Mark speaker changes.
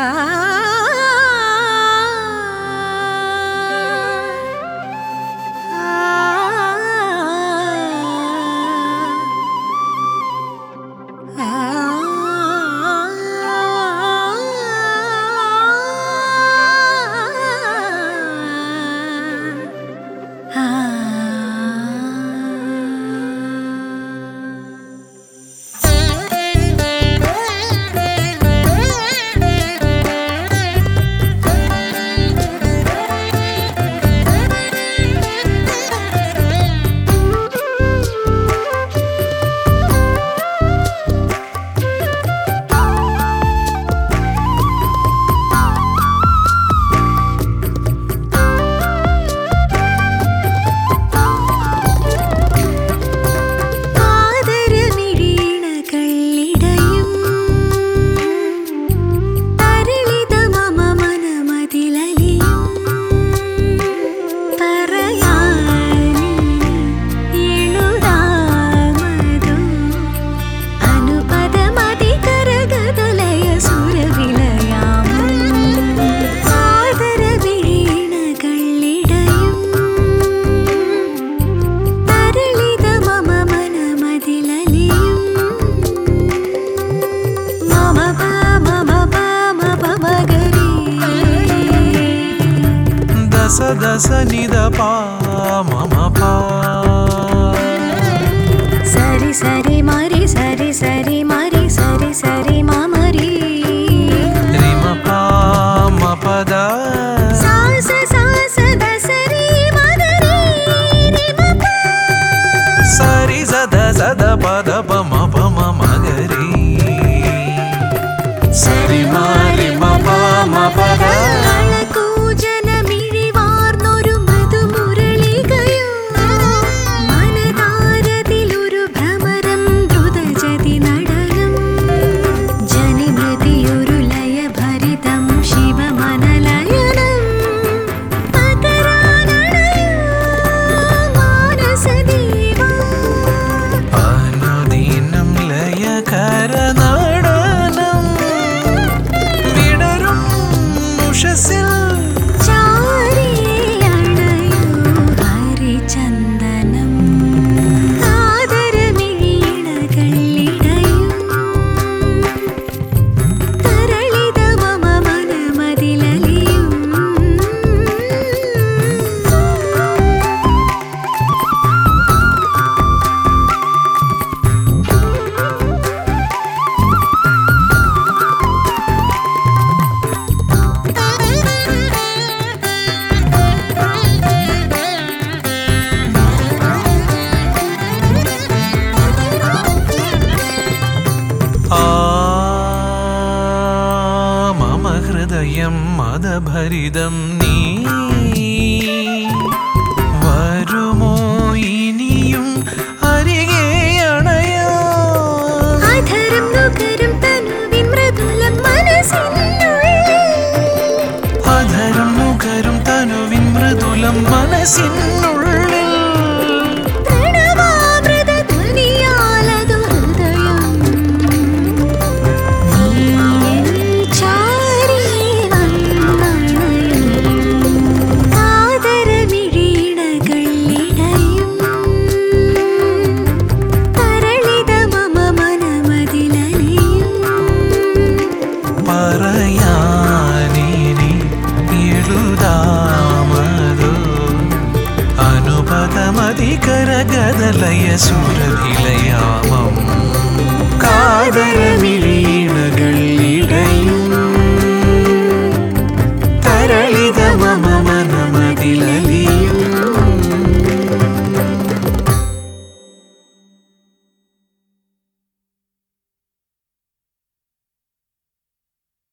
Speaker 1: दस निद पा मम पा
Speaker 2: सरि सरि मरि सरि सरि मरि सरि सरि ममरि
Speaker 1: रि म पा म पद
Speaker 2: सा स द सरि मगरि रि म पा
Speaker 1: सरि द पद प म प म मगरि सरि म रि म प म पद മദഭരിതം നീ വരുമോ ഇനിയും അരികെ അണയാ
Speaker 2: അധരം നുകരും തനുവിൻ മൃദുലം മനസ്സിനുള്ളിൽ
Speaker 1: അധരം നുകരും തനുവിൻ മൃദുലം മനസ്സിനുള്ളിൽ അനുപദമതികരഗദലയ സുരഭിലയാമം കാതരമിഴീ